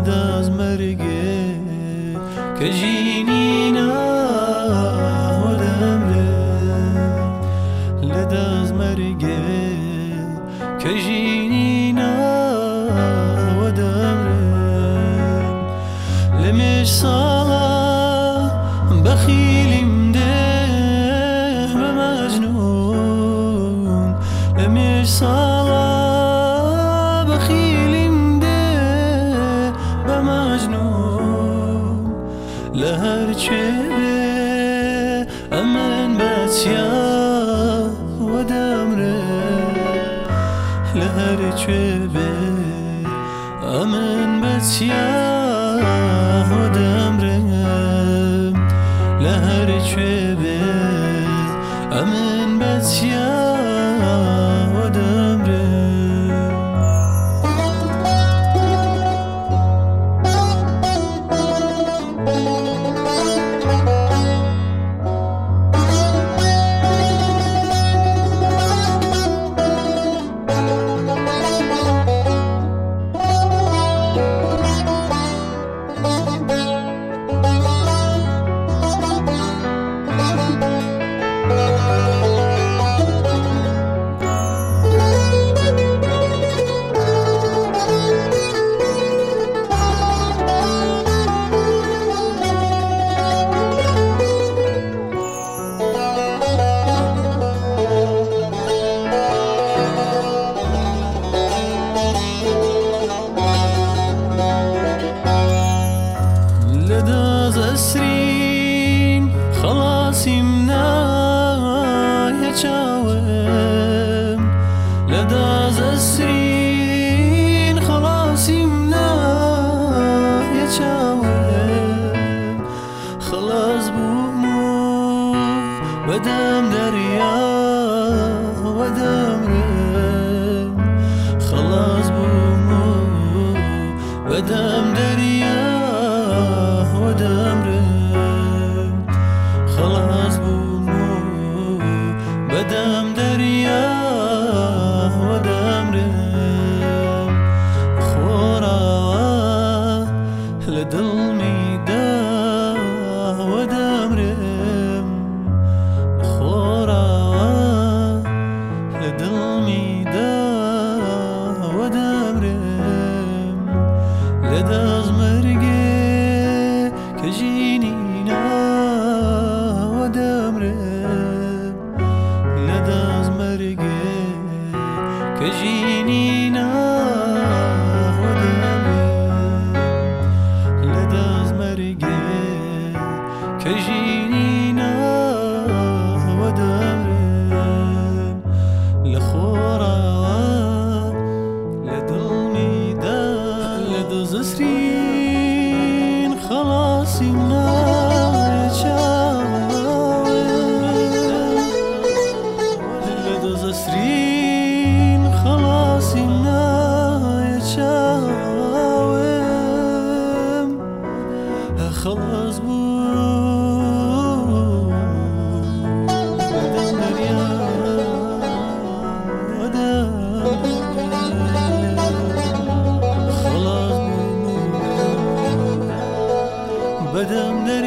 لداز مرقي كجينينا ودمرم لداز مرقي كجينينا ودمرم لمش صلاة بخيل مده بمجنون لمش صلاة بخيل مده بمجنون لهر چه امن بسيا ودمرم لهر چه امن بسيا ودمرم لهر چه امن بسيا لداز اسرين خلاص يمنا يتشاوم لداز اسرين خلاص يمنا يتشاوم خلاص بومو بدم دريا ودم رم خلاص بومو بدم دريا ودمرم خلاص بومو بدم دريا ودمرم خورا لدل ميدا ودمرم خورا لدل ميدا ودمرم لداز مرقي كجينينا ودمرم لداز مرقي كجينينا ودمرم لداز مرقي كجينينا ودمرم لخورا لدلميدا لداز اسرين خلاص يمنا يتشاوم لداز اسرين خلاص يمنا يتشاوم خلاص بو بدم دريا خلاص بو بدم دريا